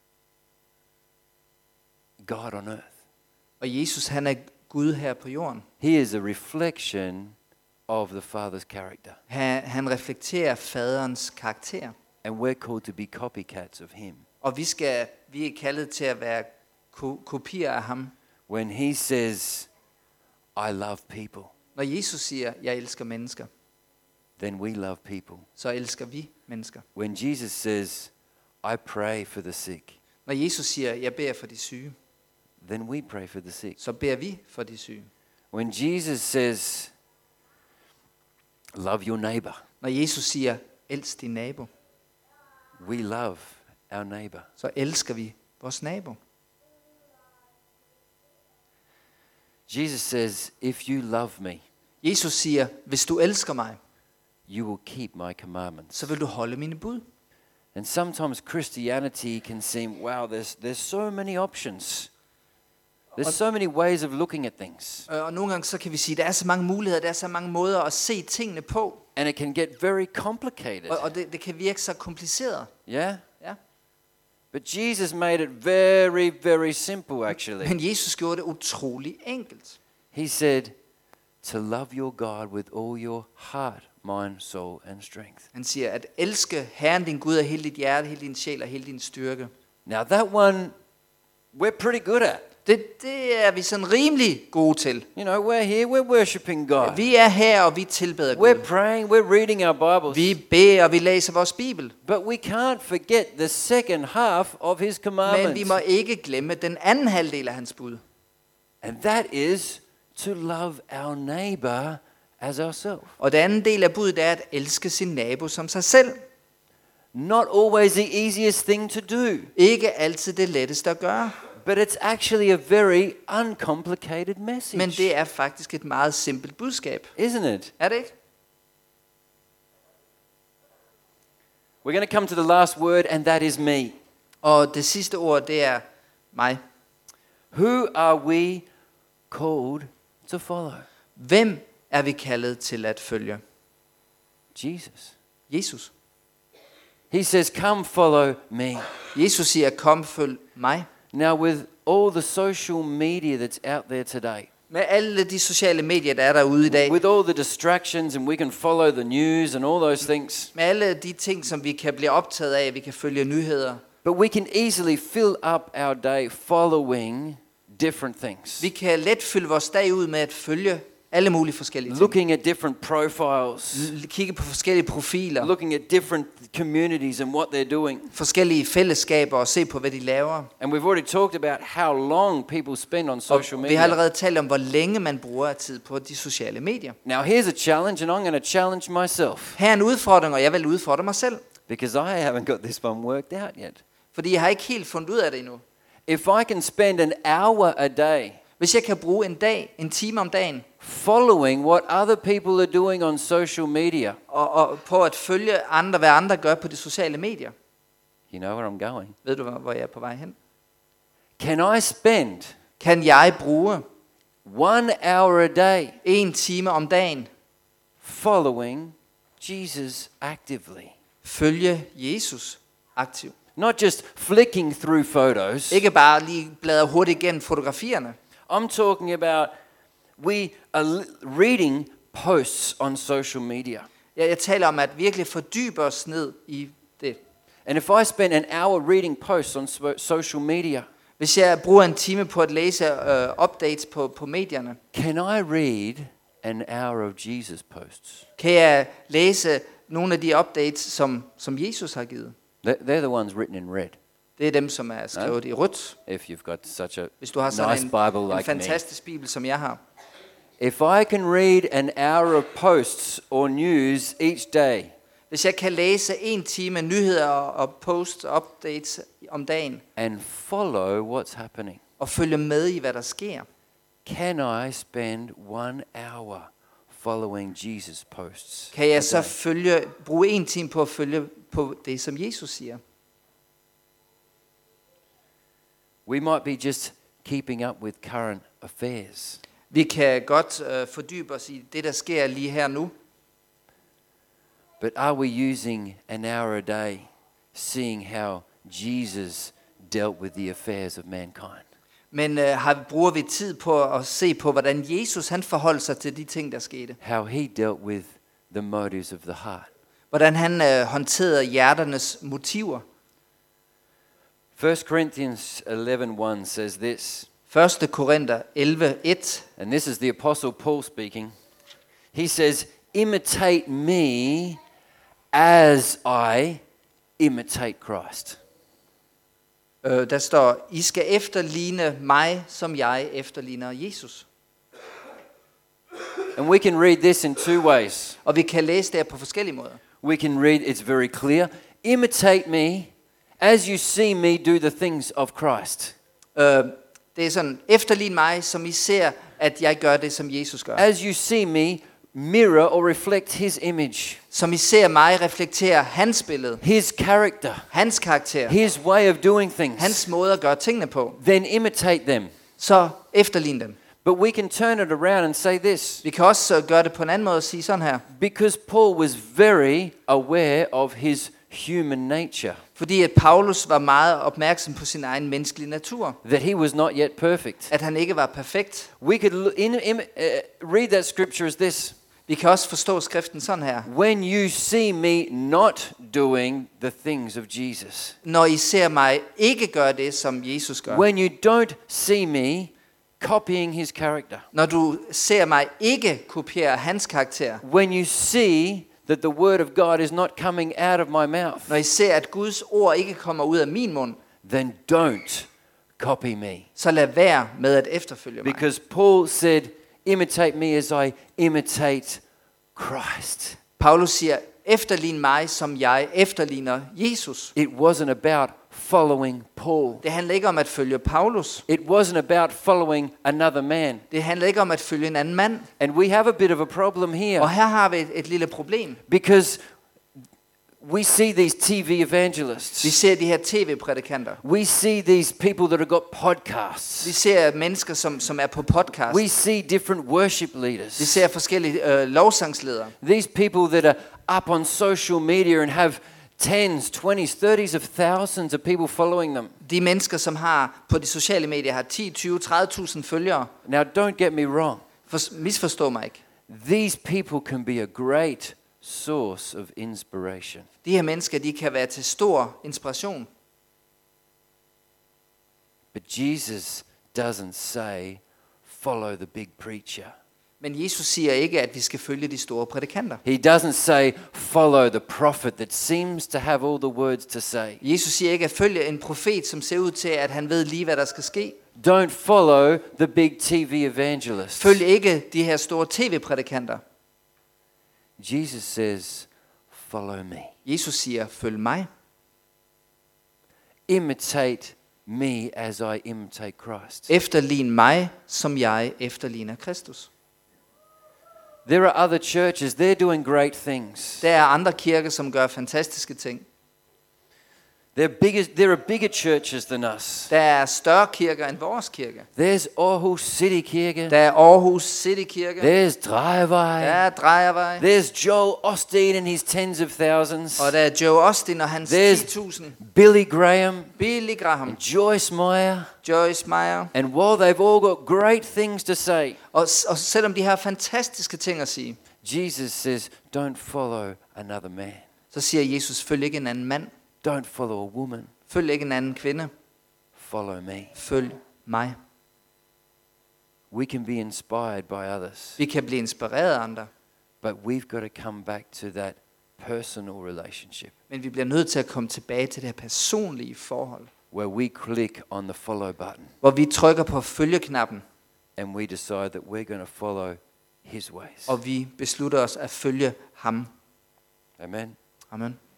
Speaker 2: God on earth.
Speaker 1: Og Jesus, han er Gud her på jorden.
Speaker 2: He is a reflection of the Father's character.
Speaker 1: Han reflekterer faderens karakter.
Speaker 2: And we're called to be copycats of him.
Speaker 1: Og vi er kaldet til at være kopier af ham.
Speaker 2: When he says, I love people,
Speaker 1: Når Jesus siger, jeg elsker mennesker,
Speaker 2: then we love people.
Speaker 1: så elsker vi mennesker.
Speaker 2: When Jesus says, I pray for the sick,
Speaker 1: Når Jesus siger, jeg beder for de syge,
Speaker 2: then we pray for the sick.
Speaker 1: så beder vi for de syge.
Speaker 2: When Jesus says, love your neighbor,
Speaker 1: Når Jesus siger, elsk din nabo,
Speaker 2: we love our neighbor.
Speaker 1: så elsker vi vores nabo.
Speaker 2: Jesus says, if you love me,
Speaker 1: Jesus siger, hvis du elsker mig,
Speaker 2: you will keep my commandments.
Speaker 1: så vil du holde mine bud.
Speaker 2: And sometimes Christianity can seem, wow, there's so many options. There's so many ways of looking at things.
Speaker 1: Og nogle gange så kan vi sige, der er så mange muligheder, der er så mange måder at se tingene på.
Speaker 2: And it can get very complicated.
Speaker 1: Og det kan virke så kompliceret.
Speaker 2: Yeah?
Speaker 1: Ja.
Speaker 2: But Jesus made it very, very simple, actually.
Speaker 1: Men Jesus gjorde det utrolig enkelt.
Speaker 2: He said, to love your God with all your heart, mind, soul, and strength.
Speaker 1: Han siger, at elske Herren din Gud af hele dit hjerte, hele din sjæl og hele din styrke.
Speaker 2: Now that one, we're pretty good at.
Speaker 1: Det er vi sådan rimelig gode til.
Speaker 2: You know, we're here, we're worshiping God.
Speaker 1: Vi er her, og vi tilbeder
Speaker 2: We're
Speaker 1: Gud.
Speaker 2: praying, we're reading our Bibles.
Speaker 1: Vi beder, og vi læser vores Bibel.
Speaker 2: But we can't forget the second half of his
Speaker 1: Men vi
Speaker 2: commandments.
Speaker 1: må ikke glemme den anden halvdel af hans bud.
Speaker 2: And that is to love our neighbor as ourselves.
Speaker 1: Og den anden del af budet er at elske sin nabo som sig selv.
Speaker 2: Not always the easiest thing to do,
Speaker 1: Ikke altid det letteste at gøre.
Speaker 2: But it's actually a very uncomplicated message.
Speaker 1: Men det er faktisk et meget simpelt budskab.
Speaker 2: Isn't it?
Speaker 1: Er det ikke?
Speaker 2: We're going to come to the last word, and that is me.
Speaker 1: Og det sidste ord, det er mig.
Speaker 2: Who are we called to follow?
Speaker 1: Hvem er vi kaldet til at følge?
Speaker 2: Jesus.
Speaker 1: Jesus.
Speaker 2: He says, come follow me.
Speaker 1: Jesus siger, kom følg mig.
Speaker 2: Now with all the social media that's out there today,
Speaker 1: Med alle de sociale medier, der er derude i dag.
Speaker 2: with all the distractions, and we can follow the news and all those things,
Speaker 1: Med alle de ting, som vi kan blive optaget af, vi kan følge nyheder.
Speaker 2: but we can easily fill up our day following different things.
Speaker 1: Vi kan let fylde vores dag ud med at følge alle mulige forskellige ting.
Speaker 2: Looking at different profiles,
Speaker 1: Kigge på forskellige profiler,
Speaker 2: looking at different communities and what they're doing.
Speaker 1: forskellige fællesskaber og se på, hvad de laver.
Speaker 2: And we've already talked about how long people spend on
Speaker 1: Og
Speaker 2: social
Speaker 1: vi har
Speaker 2: media.
Speaker 1: allerede talt om, hvor længe man bruger tid på de sociale medier.
Speaker 2: Now here's a challenge, and I'm going to challenge myself,
Speaker 1: Her er en udfordring, og jeg vil udfordre mig selv.
Speaker 2: because I haven't got this one worked out yet.
Speaker 1: Fordi jeg har ikke helt fundet ud af det endnu.
Speaker 2: If I can spend an hour a day
Speaker 1: Hvis jeg kan bruge en time om dagen,
Speaker 2: following what other people are doing on social media,
Speaker 1: og på at følge andre, hvad andre gør på de sociale medier.
Speaker 2: you know where I'm going.
Speaker 1: Ved du, hvor jeg er på vej hen?
Speaker 2: Can I spend
Speaker 1: Kan jeg bruge
Speaker 2: 1 hour a day
Speaker 1: en time om dagen,
Speaker 2: following Jesus actively?
Speaker 1: følge Jesus aktivt?
Speaker 2: Not just flicking through photos.
Speaker 1: Ikke bare lige bladre hurtigt igennem fotografierne.
Speaker 2: I'm talking about we are reading posts on social media.
Speaker 1: Jeg taler om at virkelig fordybe os ned i det.
Speaker 2: And if I spend an hour reading posts on social media,
Speaker 1: Hvis jeg bruger en time på at læse updates på medierne,
Speaker 2: can I read an hour of Jesus posts?
Speaker 1: kan jeg læse nogle af de updates, som Jesus har givet.
Speaker 2: They're the ones written in red.
Speaker 1: Det er dem, som er skrevet i rødt.
Speaker 2: If you've got such a
Speaker 1: Hvis du har sådan
Speaker 2: nice Bible
Speaker 1: en
Speaker 2: like me.
Speaker 1: fantastisk bibel, som jeg har.
Speaker 2: If I can read an hour of posts or news each day,
Speaker 1: Hvis jeg kan læse en time nyheder og post updates om dagen,
Speaker 2: and follow what's happening,
Speaker 1: og følge med i, hvad der sker,
Speaker 2: can I spend 1 hour following Jesus posts?
Speaker 1: kan jeg
Speaker 2: a
Speaker 1: så
Speaker 2: day?
Speaker 1: bruge en time på at følge på det, som Jesus siger.
Speaker 2: We might be just keeping up with current affairs.
Speaker 1: Vi kan godt fordybe os i det, der sker lige her nu.
Speaker 2: But are we using an hour a day seeing how Jesus dealt with the affairs of mankind?
Speaker 1: Men bruger vi tid på at se på, hvordan Jesus han forholdt sig til de ting, der skete?
Speaker 2: How he dealt with the motives of the heart?
Speaker 1: Hvordan han håndterede hjerternes motiver?
Speaker 2: 1 Corinthians 11:1 says this,
Speaker 1: 1. Korinther 11:1.
Speaker 2: and this is the Apostle Paul speaking. He says, imitate me as I imitate Christ.
Speaker 1: Der står, I skal efterligne mig, som jeg efterligner Jesus.
Speaker 2: And we can read this in two ways.
Speaker 1: Og vi kan læse det på forskellige måder.
Speaker 2: We can read, it's very clear, imitate me as you see me do the things of Christ.
Speaker 1: Det er sådan, efterligne mig, som I ser, at jeg gør det, som Jesus gør.
Speaker 2: As you see me mirror or reflect his image,
Speaker 1: Som I ser mig reflektere hans billede,
Speaker 2: his character,
Speaker 1: hans karakter,
Speaker 2: his way of doing things,
Speaker 1: hans måde at gøre tingene på.
Speaker 2: then imitate them.
Speaker 1: Så efterligne dem.
Speaker 2: But we can turn it around and say this,
Speaker 1: Vi kan også gøre det på en anden måde og sige sådan her.
Speaker 2: because Paul was very aware of his human nature,
Speaker 1: Fordi at Paulus var meget opmærksom på sin egen menneskelige natur.
Speaker 2: that he was not yet perfect.
Speaker 1: At han ikke var perfekt.
Speaker 2: We could read that scripture as this,
Speaker 1: Vi kan også forstå skriften sådan her.
Speaker 2: when you see me not doing the things of Jesus,
Speaker 1: Når I ser mig ikke gøre det, som Jesus gør.
Speaker 2: when you don't see me copying his character,
Speaker 1: Når du ser mig ikke kopiere hans karakter.
Speaker 2: when you see that the word of God is not coming out of my mouth,
Speaker 1: Når I ser, at Guds ord ikke kommer ud af min mund.
Speaker 2: then don't copy me.
Speaker 1: Så lad være med at efterfølge mig.
Speaker 2: Because Paul said, imitate me as I imitate Christ.
Speaker 1: Paulus siger, efterlign mig, som jeg efterligner Jesus.
Speaker 2: It wasn't about following Paul.
Speaker 1: Det handler ikke om at følge Paulus.
Speaker 2: It wasn't about following another man.
Speaker 1: Det handler ikke om at følge en anden mand.
Speaker 2: And we have a bit of a problem here.
Speaker 1: Og her har vi et lille problem.
Speaker 2: Because we see these TV evangelists.
Speaker 1: Vi ser de her tv-prædikanter.
Speaker 2: We see these people that have got podcasts.
Speaker 1: Vi ser mennesker, som er på podcast.
Speaker 2: We see different worship leaders.
Speaker 1: Vi ser forskellige lovsangsledere.
Speaker 2: These people that are up on social media and have tens, 20s, 30s of thousands of people following them.
Speaker 1: De mennesker, som har på de sociale medier har 10, 20, 30.000 følgere.
Speaker 2: Now, don't get me wrong.
Speaker 1: Misforstå mig ikke.
Speaker 2: These people can be a great source of inspiration.
Speaker 1: De her mennesker, de kan være til stor inspiration.
Speaker 2: But Jesus doesn't say, follow the big preacher.
Speaker 1: Men Jesus siger ikke, at vi skal følge de store prædikanter.
Speaker 2: He doesn't say, follow the prophet that seems to have all the words to say.
Speaker 1: Jesus siger ikke, at følge en profet, som ser ud til, at han ved lige, hvad der skal ske.
Speaker 2: Don't follow the big TV evangelists.
Speaker 1: Følg ikke de her store tv-prædikanter.
Speaker 2: Jesus says, follow me.
Speaker 1: Jesus siger, følg mig.
Speaker 2: Imitate me as I imitate Christ.
Speaker 1: Efterlign mig, som jeg efterligner Kristus.
Speaker 2: There are other churches, they're doing great things.
Speaker 1: Der er andre kirker, som gør fantastiske ting.
Speaker 2: There are bigger churches than us.
Speaker 1: Der er større kirker end vores kirke.
Speaker 2: There's Aarhus City Kirke.
Speaker 1: Der er Aarhus City Kirke.
Speaker 2: There's Drejevej.
Speaker 1: Der er Drejervej.
Speaker 2: There's Joel Osteen and his tens of thousands.
Speaker 1: Og der er Joe Austin og hans
Speaker 2: There's
Speaker 1: 10.000.
Speaker 2: Billy Graham
Speaker 1: Billy Graham.
Speaker 2: and Joyce Meyer.
Speaker 1: Joyce Meyer.
Speaker 2: And while they've all got great things to say,
Speaker 1: Og selvom de har fantastiske ting at sige,
Speaker 2: Jesus says, don't follow another man.
Speaker 1: så siger Jesus, følg ikke en anden mand.
Speaker 2: Don't follow a woman.
Speaker 1: Følg ikke en anden kvinde.
Speaker 2: Follow me.
Speaker 1: Følg mig.
Speaker 2: We can be inspired by others,
Speaker 1: Vi kan blive inspireret af andre,
Speaker 2: but we've got to come back to that personal relationship
Speaker 1: men vi bliver nødt til at komme tilbage til det her personlige forhold,
Speaker 2: where we click on the follow button
Speaker 1: hvor vi trykker på følgeknappen,
Speaker 2: and we decide that we're going to follow his ways.
Speaker 1: og vi beslutter os at følge ham.
Speaker 2: Amen.
Speaker 1: Amen.